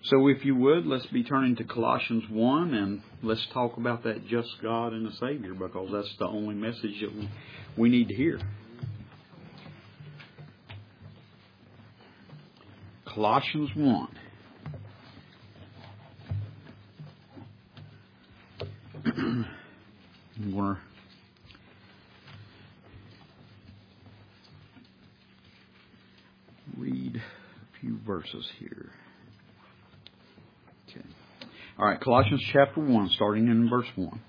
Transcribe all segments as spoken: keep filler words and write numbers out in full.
So if you would, let's be turning to Colossians one, and let's talk about that just God and the Savior, because that's the only message that we, we need to hear. Colossians one. I'm going to read a few verses here. Okay. All right, Colossians chapter one, starting in verse one.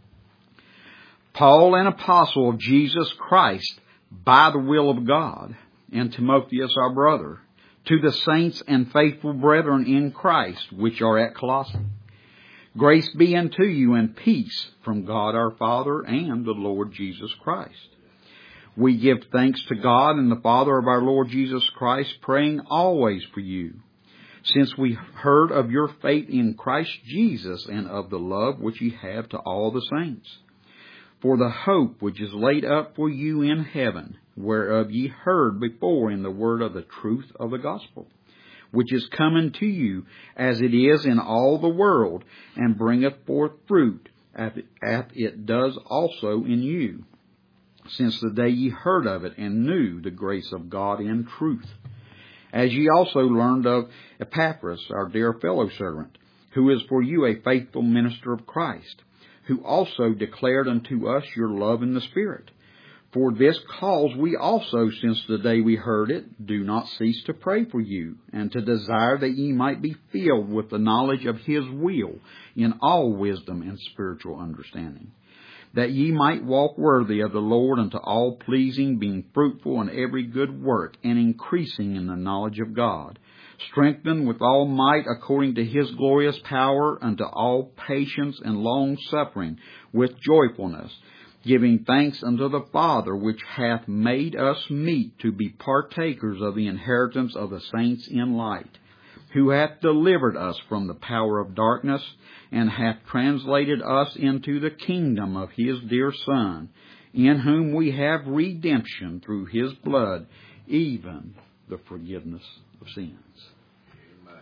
Paul, an apostle of Jesus Christ, by the will of God, and Timotheus our brother, to the saints and faithful brethren in Christ, which are at Colossae. Grace be unto you and peace from God our Father and the Lord Jesus Christ. We give thanks to God and the Father of our Lord Jesus Christ, praying always for you, since we heard of your faith in Christ Jesus and of the love which ye have to all the saints. For the hope which is laid up for you in heaven, whereof ye heard before in the word of the truth of the gospel, which is coming to you as it is in all the world, and bringeth forth fruit, as it does also in you, since the day ye heard of it, and knew the grace of God in truth. As ye also learned of Epaphras, our dear fellow servant, who is for you a faithful minister of Christ, who also declared unto us your love in the Spirit. For this cause we also, since the day we heard it, do not cease to pray for you, and to desire that ye might be filled with the knowledge of His will, in all wisdom and spiritual understanding, that ye might walk worthy of the Lord unto all pleasing, being fruitful in every good work, and increasing in the knowledge of God, strengthened with all might according to His glorious power, unto all patience and long suffering with joyfulness, giving thanks unto the Father, which hath made us meet to be partakers of the inheritance of the saints in light, who hath delivered us from the power of darkness, and hath translated us into the kingdom of His dear Son, in whom we have redemption through His blood, even the forgiveness of sins. Amen.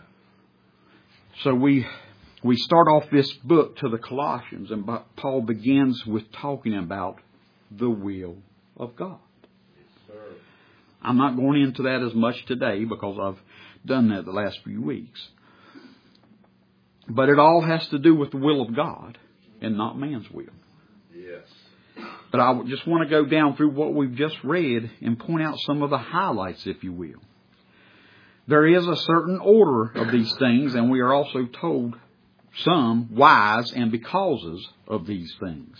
So we we start off this book to the Colossians, and Paul begins with talking about the will of God. Yes, sir. I'm not going into that as much today because I've done that the last few weeks. But it all has to do with the will of God and not man's will. Yes. But I just want to go down through what we've just read and point out some of the highlights, if you will. There is a certain order of these things, and we are also told some whys and becauses of these things.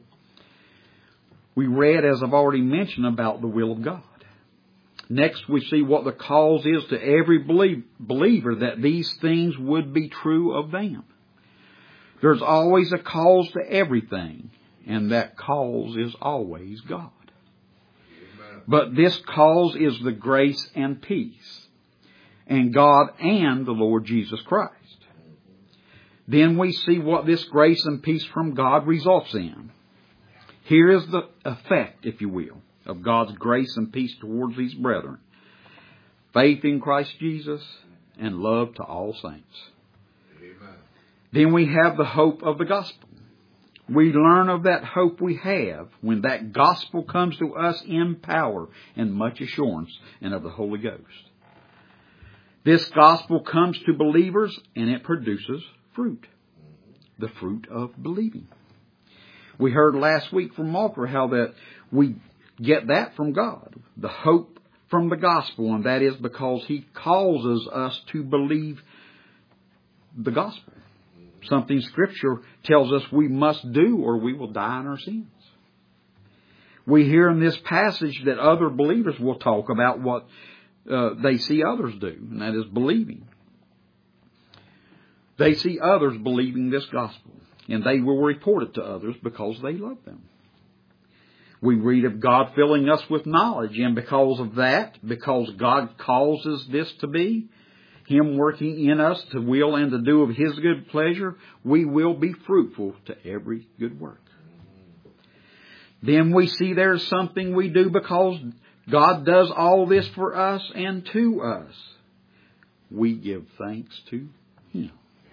We read, as I've already mentioned, about the will of God. Next, we see what the cause is to every believer that these things would be true of them. There's always a cause to everything, and that cause is always God. Amen. But this cause is the grace and peace, and God and the Lord Jesus Christ. Then we see what this grace and peace from God results in. Here is the effect, if you will, of God's grace and peace towards these brethren. Faith in Christ Jesus and love to all saints. Amen. Then we have the hope of the gospel. We learn of that hope we have when that gospel comes to us in power and much assurance, and of the Holy Ghost. This gospel comes to believers and it produces fruit. The fruit of believing. We heard last week from Walter how that we get that from God. The hope from the gospel, and that is because He causes us to believe the gospel. Something Scripture tells us we must do or we will die in our sins. We hear in this passage that other believers will talk about what uh, they see others do, and that is believing. They see others believing this gospel, and they will report it to others because they love them. We read of God filling us with knowledge, and because of that, because God causes this to be, Him working in us to will and to do of His good pleasure, we will be fruitful to every good work. Then we see there's something we do because God does all this for us and to us. We give thanks to Him.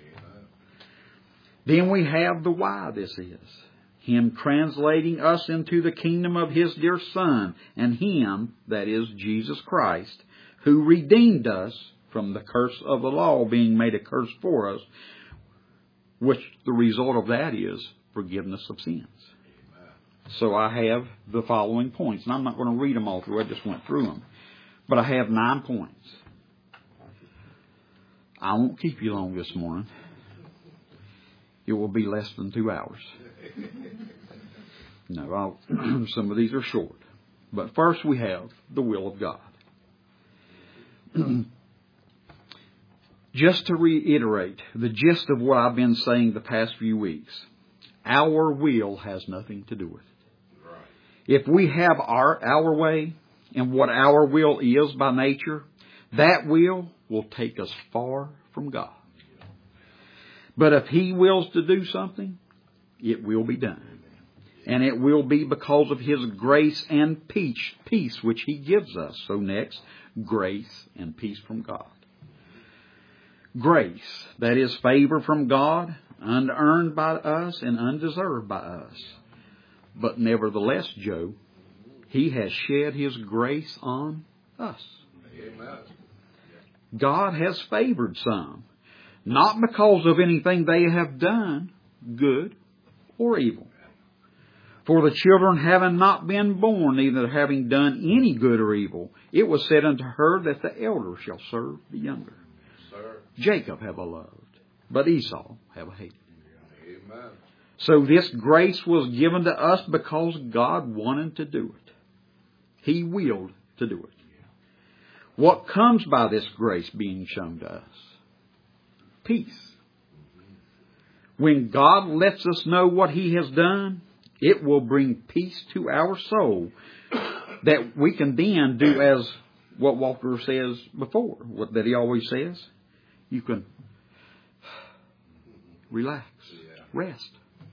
Then we have the why this is. Him translating us into the kingdom of His dear Son, and Him, that is Jesus Christ, who redeemed us from the curse of the law being made a curse for us, which the result of that is forgiveness of sins. So I have the following points, and I'm not going to read them all through, I just went through them. But I have nine points. I won't keep you long this morning. It will be less than two hours. No, I'll, some of these are short. But first we have the will of God. Just to reiterate the gist of what I've been saying the past few weeks, our will has nothing to do with it. Right. If we have our, our way and what our will is by nature, that will will take us far from God. But if He wills to do something, it will be done. And it will be because of His grace and peace, peace which He gives us. So next, grace and peace from God. Grace, that is favor from God, unearned by us and undeserved by us. But nevertheless, Joe, He has shed His grace on us. Amen. God has favored some, not because of anything they have done, good or evil. For the children having not been born, neither having done any good or evil, it was said unto her that the elder shall serve the younger. Sir. Jacob have I loved, but Esau have I hated. Amen. So this grace was given to us because God wanted to do it. He willed to do it. What comes by this grace being shown to us? Peace. When God lets us know what He has done, it will bring peace to our soul that we can then do as what Walter says before, what that he always says. You can relax, rest.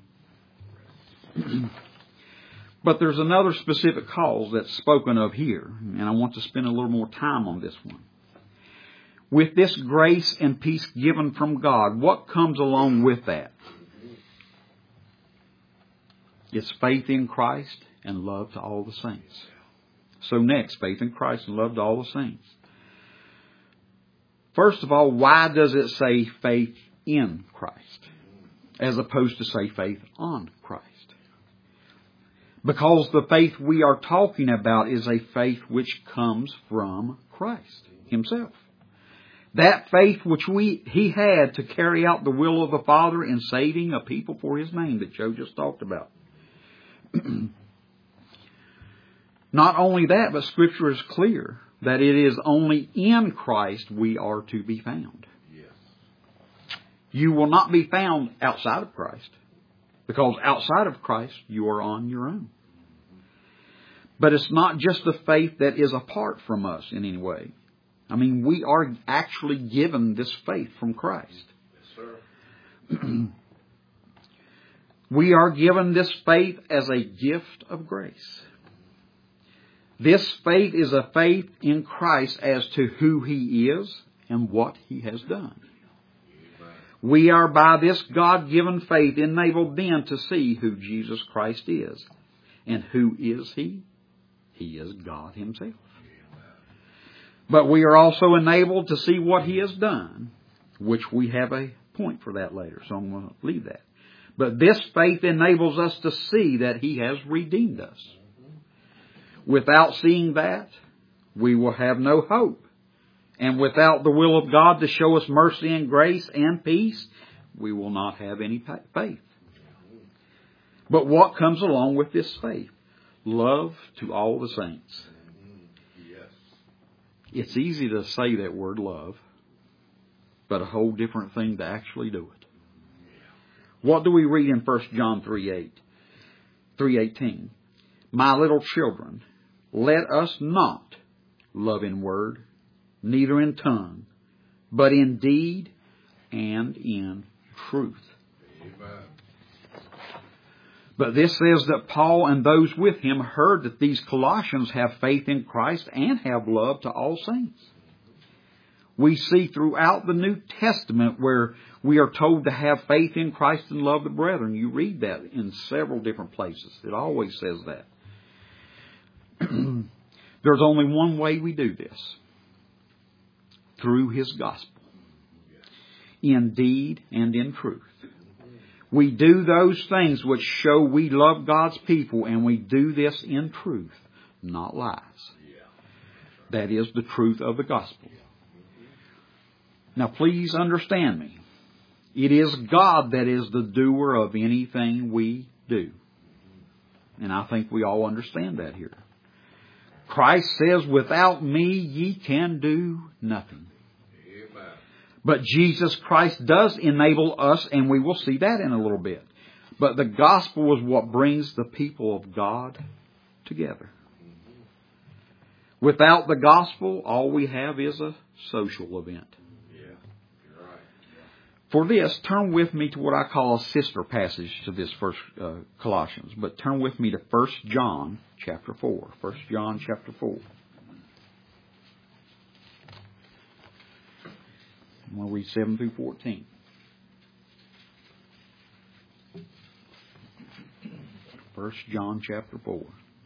But there's another specific cause that's spoken of here, and I want to spend a little more time on this one. With this grace and peace given from God, what comes along with that? It's faith in Christ and love to all the saints. So next, faith in Christ and love to all the saints. First of all, why does it say faith in Christ as opposed to say faith on Christ? Because the faith we are talking about is a faith which comes from Christ Himself. That faith which we He had to carry out the will of the Father in saving a people for His name that Joe just talked about. Not only that, but Scripture is clear that it is only in Christ we are to be found. Yes. You will not be found outside of Christ, because outside of Christ you are on your own. But it's not just the faith that is apart from us in any way. I mean, we are actually given this faith from Christ. Yes, sir. We are given this faith as a gift of grace. This faith is a faith in Christ as to who He is and what He has done. We are by this God-given faith enabled then to see who Jesus Christ is. And who is He? He is God Himself. But we are also enabled to see what He has done, which we have a point for that later, so I'm going to leave that. But this faith enables us to see that He has redeemed us. Without seeing that, we will have no hope. And without the will of God to show us mercy and grace and peace, we will not have any faith. But what comes along with this faith? Love to all the saints. It's easy to say that word love, but a whole different thing to actually do it. What do we read in First John three eight, three eighteen? My little children, let us not love in word, neither in tongue, but in deed and in truth. Amen. But this says that Paul and those with him heard that these Colossians have faith in Christ and have love to all saints. We see throughout the New Testament where we are told to have faith in Christ and love the brethren. You read that in several different places. It always says that. There's only one way we do this. Through His gospel. In deed and in truth. We do those things which show we love God's people, and we do this in truth, not lies. That is the truth of the gospel. Now please understand me. It is God that is the doer of anything we do. And I think we all understand that here. Christ says, without me ye can do nothing. Amen. But Jesus Christ does enable us, and we will see that in a little bit. But the gospel is what brings the people of God together. Without the gospel, all we have is a social event. Yeah, you're right. Yeah. For this, turn with me to what I call a sister passage to this first uh, Colossians. But turn with me to First John chapter four. First John chapter four. I'm going to read seven through fourteen. First John chapter four.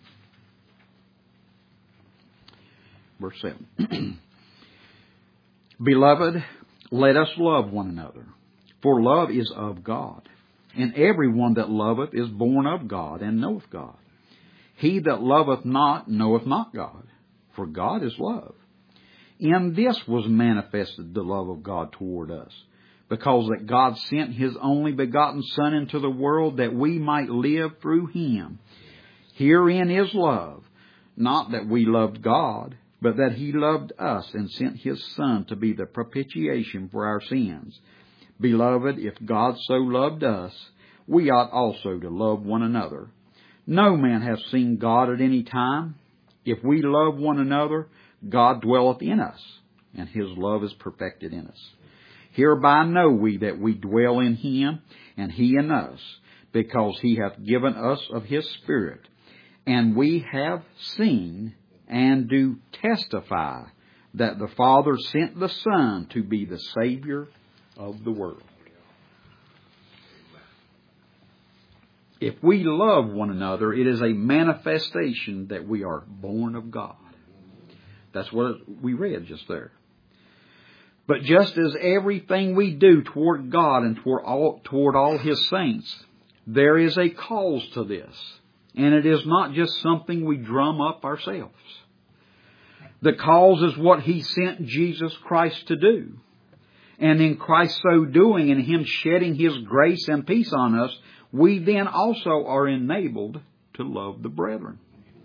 Verse seven. Beloved, let us love one another, for love is of God. And everyone that loveth is born of God, and knoweth God. He that loveth not knoweth not God, for God is love. In this was manifested the love of God toward us, because that God sent His only begotten Son into the world, that we might live through Him. Herein is love, not that we loved God, but that He loved us and sent His Son to be the propitiation for our sins. Beloved, if God so loved us, we ought also to love one another. No man hath seen God at any time. If we love one another, God dwelleth in us, and His love is perfected in us. Hereby know we that we dwell in Him, and He in us, because He hath given us of His Spirit. And we have seen and do testify that the Father sent the Son to be the Savior of the world. If we love one another, it is a manifestation that we are born of God. That's what we read just there. But just as everything we do toward God and toward all, toward all His saints, there is a cause to this. And it is not just something we drum up ourselves. The cause is what He sent Jesus Christ to do. And in Christ so doing, and Him shedding His grace and peace on us, we then also are enabled to love the brethren.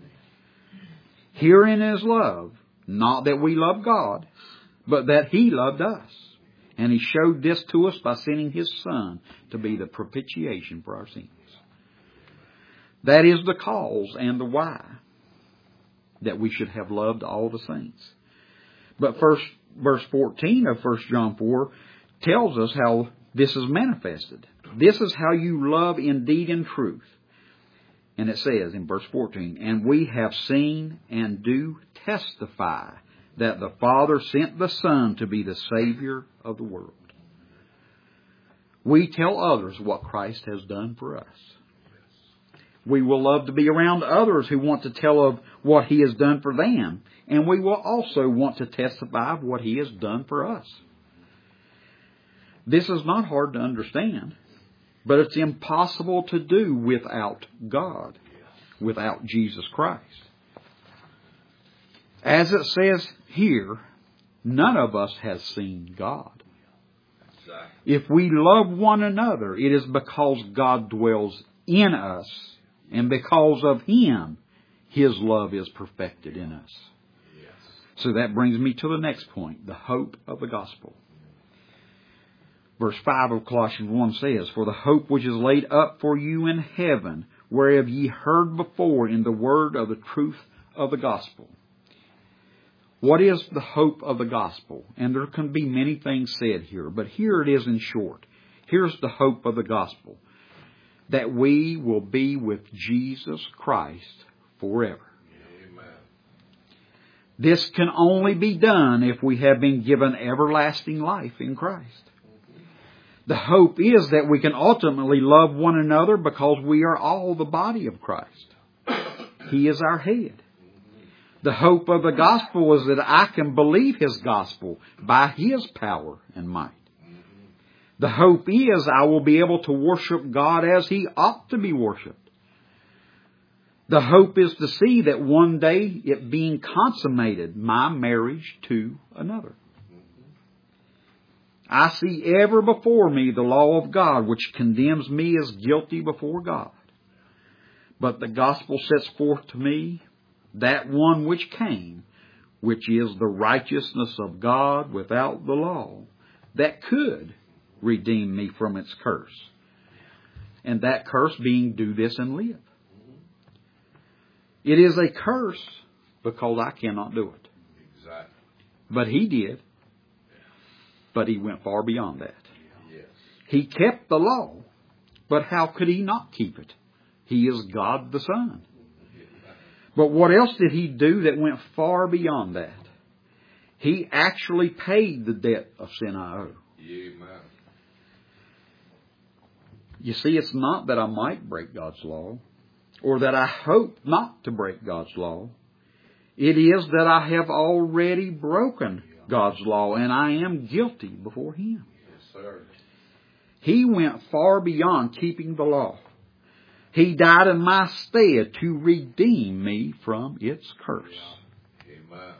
Herein is love, not that we love God, but that He loved us. And He showed this to us by sending His Son to be the propitiation for our sins. That is the cause and the why that we should have loved all the saints. But first, verse fourteen of First John four tells us how this is manifested. This is how you love in deed and truth. And it says in verse fourteen, and we have seen and do testify that the Father sent the Son to be the Savior of the world. We tell others what Christ has done for us. We will love to be around others who want to tell of what He has done for them. And we will also want to testify of what He has done for us. This is not hard to understand, but it's impossible to do without God, without Jesus Christ. As it says here, none of us has seen God. If we love one another, it is because God dwells in us, and because of Him, His love is perfected in us. So that brings me to the next point, the hope of the gospel. Verse five of Colossians one says, for the hope which is laid up for you in heaven, whereof ye heard before in the word of the truth of the gospel. What is the hope of the gospel? And there can be many things said here, but here it is in short. Here's the hope of the gospel. That we will be with Jesus Christ forever. Amen. This can only be done if we have been given everlasting life in Christ. The hope is that we can ultimately love one another because we are all the body of Christ. He is our head. The hope of the gospel is that I can believe His gospel by His power and might. The hope is I will be able to worship God as He ought to be worshipped. The hope is to see that one day it being consummated, my marriage to another. I see ever before me the law of God, which condemns me as guilty before God. But the gospel sets forth to me that one which came, which is the righteousness of God without the law, that could redeem me from its curse. And that curse being, do this and live. It is a curse because I cannot do it. Exactly. But He did. But He went far beyond that. Yes. He kept the law, but how could He not keep it? He is God the Son. But what else did He do that went far beyond that? He actually paid the debt of sin I owe. Amen. You see, it's not that I might break God's law, or that I hope not to break God's law. It is that I have already broken God's law, and I am guilty before Him. Yes, sir. He went far beyond keeping the law. He died in my stead to redeem me from its curse. Amen.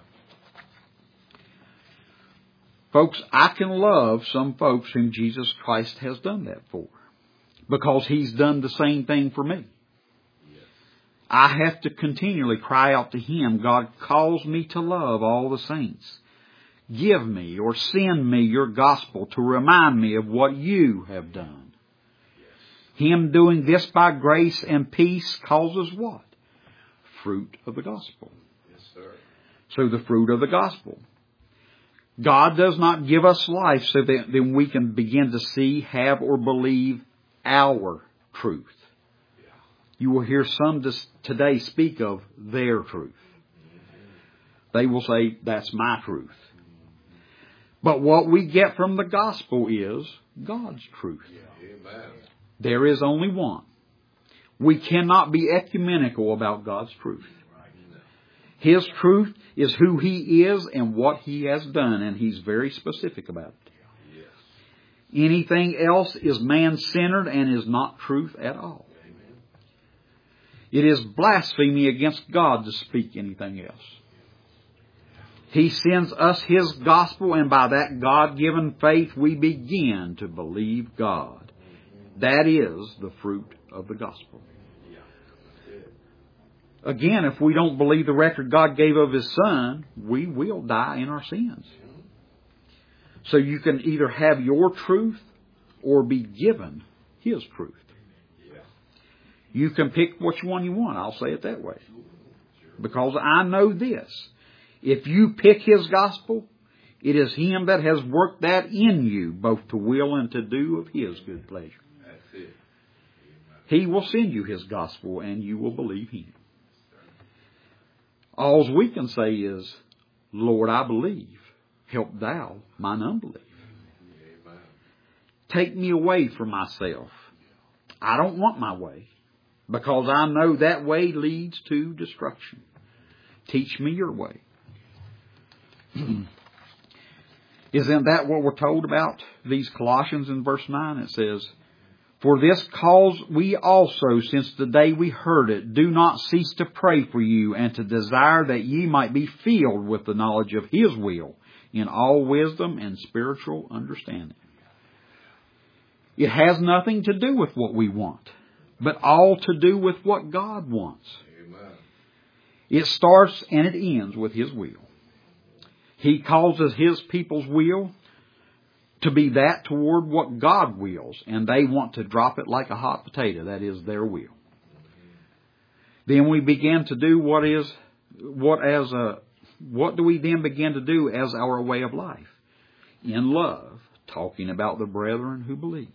Folks, I can love some folks whom Jesus Christ has done that for, because He's done the same thing for me. Yes. I have to continually cry out to Him, God calls me to love all the saints. Give me or send me your gospel to remind me of what you have done. Him doing this by grace and peace causes what? Fruit of the gospel. Yes, sir. So the fruit of the gospel. God does not give us life so that then we can begin to see, have, or believe our truth. Yeah. You will hear some today speak of their truth. They will say, that's my truth. But what we get from the gospel is God's truth. Yeah. Amen. There is only one. We cannot be ecumenical about God's truth. His truth is who He is and what He has done, and He's very specific about it. Yes. Anything else is man-centered and is not truth at all. Amen. It is blasphemy against God to speak anything else. He sends us His gospel, and by that God-given faith we begin to believe God. That is the fruit of the gospel. Again, if we don't believe the record God gave of His Son, we will die in our sins. So you can either have your truth or be given His truth. You can pick which one you want. I'll say it that way. Because I know this. If you pick His gospel, it is Him that has worked that in you, both to will and to do of His good pleasure. That's it. He will send you His gospel and you will believe Him. All we can say is, Lord, I believe. Help Thou mine unbelief. Amen. Take me away from myself. I don't want my way, because I know that way leads to destruction. Teach me your way. Isn't that what we're told about these Colossians in verse nine? It says, for this cause we also, since the day we heard it, do not cease to pray for you and to desire that ye might be filled with the knowledge of His will in all wisdom and spiritual understanding. It has nothing to do with what we want, but all to do with what God wants. Amen. It starts and it ends with His will. He causes His people's will to be that toward what God wills, and they want to drop it like a hot potato. That is their will. Then we begin to do what is, what as a, what do we then begin to do as our way of life? In love, talking about the brethren who believe.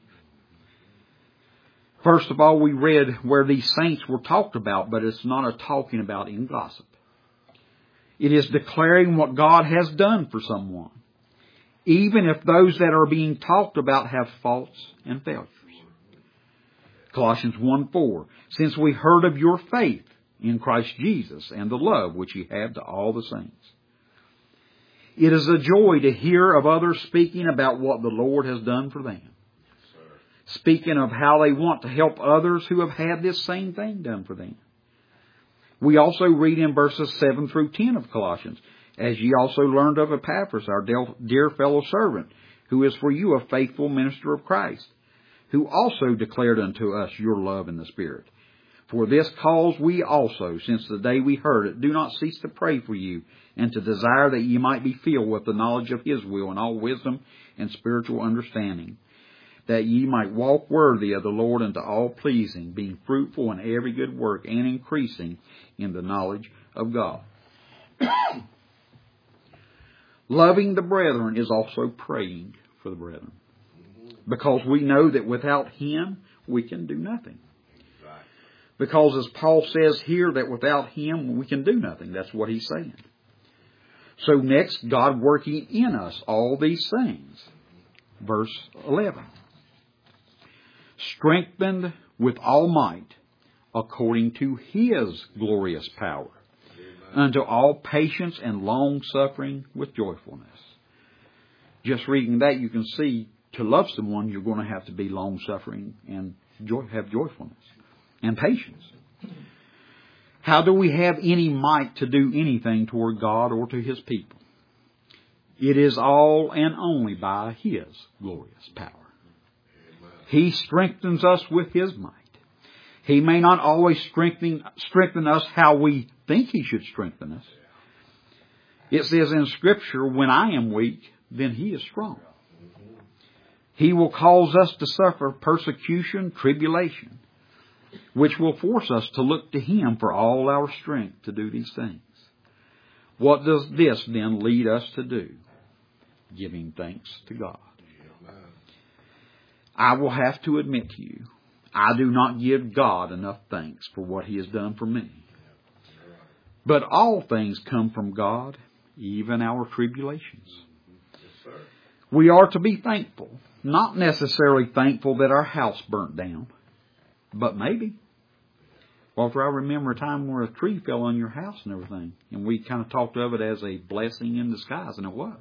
First of all, we read where these saints were talked about, but it's not a talking about in gossip. It is declaring what God has done for someone, even if those that are being talked about have faults and failures. Colossians one four, since we heard of your faith in Christ Jesus and the love which you have to all the saints. It is a joy to hear of others speaking about what the Lord has done for them. Speaking of how they want to help others who have had this same thing done for them. We also read in verses seven through ten of Colossians, as ye also learned of Epaphras, our dear fellow servant, who is for you a faithful minister of Christ, who also declared unto us your love in the Spirit. For this cause we also, since the day we heard it, do not cease to pray for you, and to desire that ye might be filled with the knowledge of His will in all wisdom and spiritual understanding, that ye might walk worthy of the Lord unto all pleasing, being fruitful in every good work, and increasing in the knowledge of God. Loving the brethren is also praying for the brethren, because we know that without Him we can do nothing. Because as Paul says here, that without Him we can do nothing. That's what he's saying. So next, God working in us all these things. Verse eleven. Strengthened with all might, according to His glorious power, unto all patience and long suffering with joyfulness. Just reading that, you can see to love someone, you're going to have to be long suffering and joy, have joyfulness and patience. How do we have any might to do anything toward God or to His people? It is all and only by His glorious power. He strengthens us with His might. He may not always strengthen, strengthen us how we think He should strengthen us. It says in Scripture, when I am weak, then He is strong. He will cause us to suffer persecution, tribulation, which will force us to look to Him for all our strength to do these things. What does this then lead us to do? Giving thanks to God. I will have to admit to you, I do not give God enough thanks for what He has done for me. But all things come from God, even our tribulations. We are to be thankful, not necessarily thankful that our house burnt down, but maybe. Well, for I remember a time where a tree fell on your house and everything, and we kind of talked of it as a blessing in disguise, and it was.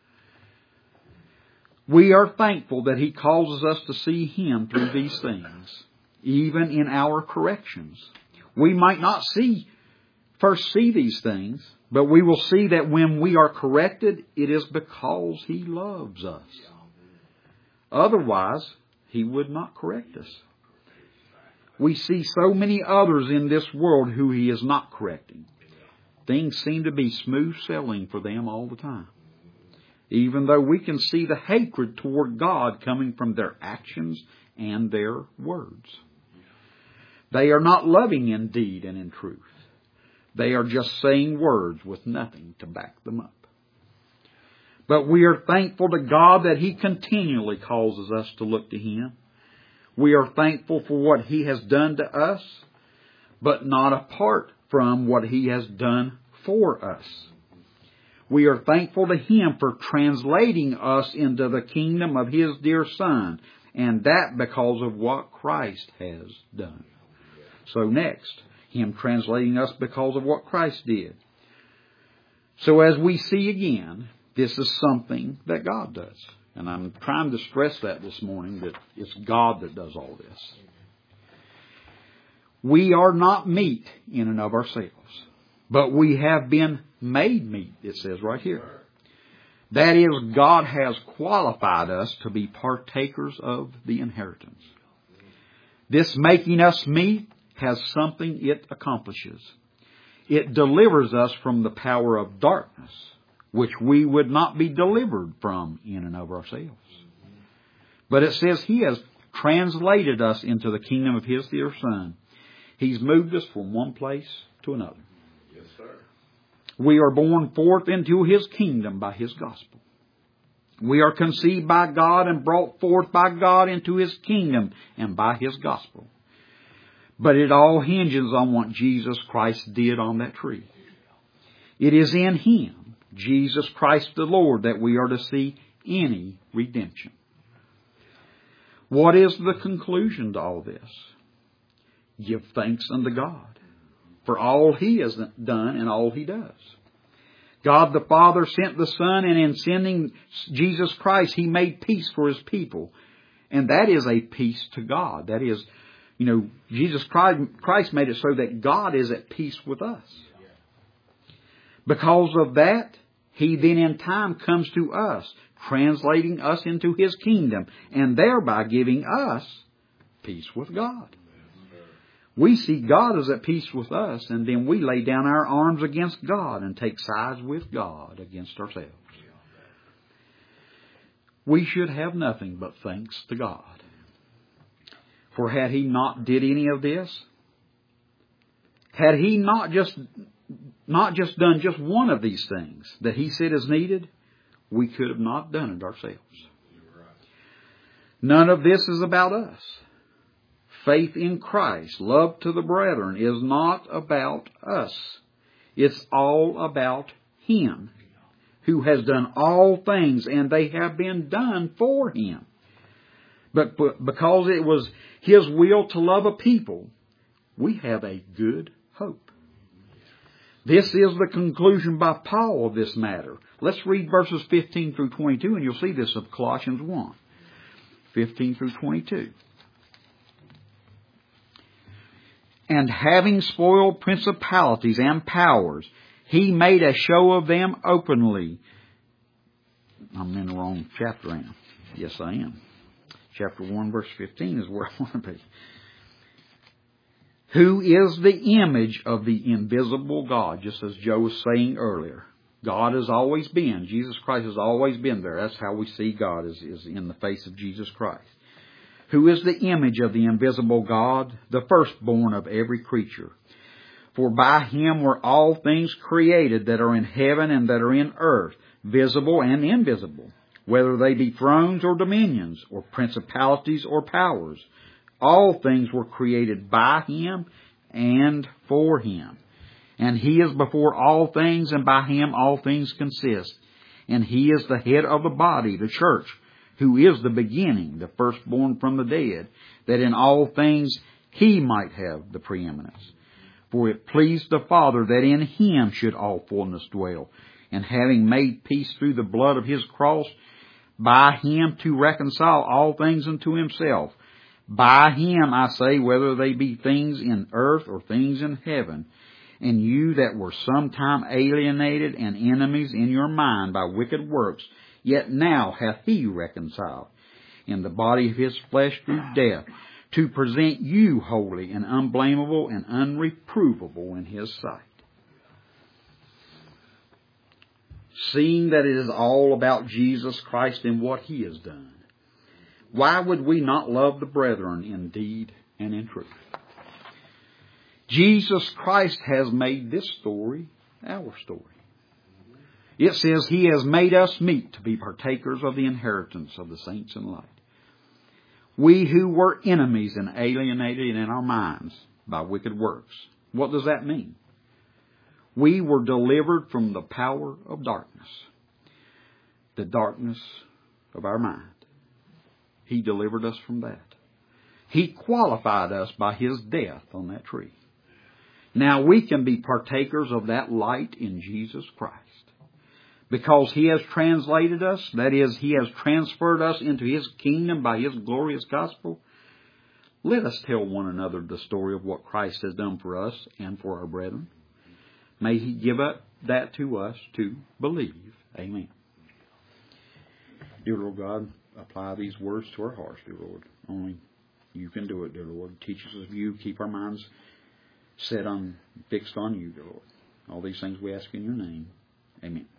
We are thankful that He causes us to see Him through these things, even in our corrections. We might not see, first see these things, but we will see that when we are corrected, it is because He loves us. Otherwise, He would not correct us. We see so many others in this world who He is not correcting. Things seem to be smooth sailing for them all the time. Even though we can see the hatred toward God coming from their actions and their words. They are not loving in deed and in truth. They are just saying words with nothing to back them up. But we are thankful to God that He continually causes us to look to Him. We are thankful for what He has done to us, but not apart from what He has done for us. We are thankful to Him for translating us into the kingdom of His dear Son, and that because of what Christ has done. So next, Him translating us because of what Christ did. So as we see again, this is something that God does. And I'm trying to stress that this morning, that it's God that does all this. We are not meat in and of ourselves, but we have been made meat, it says right here. That is, God has qualified us to be partakers of the inheritance. This making us meat has something it accomplishes. It delivers us from the power of darkness, which we would not be delivered from in and of ourselves. But it says He has translated us into the kingdom of His dear Son. He's moved us from one place to another. Yes, sir. We are born forth into His kingdom by His gospel. We are conceived by God and brought forth by God into His kingdom and by His gospel. But it all hinges on what Jesus Christ did on that tree. It is in Him, Jesus Christ the Lord, that we are to see any redemption. What is the conclusion to all this? Give thanks unto God for all He has done and all He does. God the Father sent the Son, and in sending Jesus Christ, He made peace for His people. And that is a peace to God. That is, you know, Jesus Christ made it so that God is at peace with us. Because of that, He then in time comes to us, translating us into His kingdom, and thereby giving us peace with God. We see God is at peace with us, and then we lay down our arms against God and take sides with God against ourselves. We should have nothing but thanks to God. For had He not did any of this, had He not just not just done just one of these things that He said is needed, we could have not done it ourselves. None of this is about us. Faith in Christ, love to the brethren, is not about us. It's all about Him, who has done all things, and they have been done for Him. But because it was His will to love a people, we have a good hope. This is the conclusion by Paul of this matter. Let's read verses fifteen through twenty-two, and you'll see this of Colossians one. fifteen through twenty-two. And having spoiled principalities and powers, He made a show of them openly. I'm in the wrong chapter, ain't I? Yes, I am. Chapter one, verse fifteen is where I want to be. Who is the image of the invisible God, just as Joe was saying earlier. God has always been. Jesus Christ has always been there. That's how we see God, is, is in the face of Jesus Christ. Who is the image of the invisible God, the firstborn of every creature. For by Him were all things created that are in heaven and that are in earth, visible and invisible, whether they be thrones or dominions, or principalities or powers. All things were created by Him and for Him. And He is before all things, and by Him all things consist. And He is the head of the body, the church, who is the beginning, the firstborn from the dead, that in all things He might have the preeminence. For it pleased the Father that in Him should all fullness dwell, and having made peace through the blood of His cross, by Him to reconcile all things unto Himself. By Him, I say, whether they be things in earth or things in heaven. And you that were sometime alienated and enemies in your mind by wicked works, yet now hath He reconciled in the body of His flesh through death, to present you holy and unblameable and unreprovable in His sight. Seeing that it is all about Jesus Christ and what He has done, why would we not love the brethren in deed and in truth? Jesus Christ has made this story our story. It says He has made us meet to be partakers of the inheritance of the saints in light. We who were enemies and alienated in our minds by wicked works. What does that mean? We were delivered from the power of darkness. The darkness of our mind. He delivered us from that. He qualified us by His death on that tree. Now we can be partakers of that light in Jesus Christ. Because He has translated us, that is, He has transferred us into His kingdom by His glorious gospel. Let us tell one another the story of what Christ has done for us and for our brethren. May He give up that to us to believe. Amen. Dear Lord God, apply these words to our hearts, dear Lord. Only You can do it, dear Lord. Teach us of You. Keep our minds set on, fixed on You, dear Lord. All these things we ask in Your name. Amen.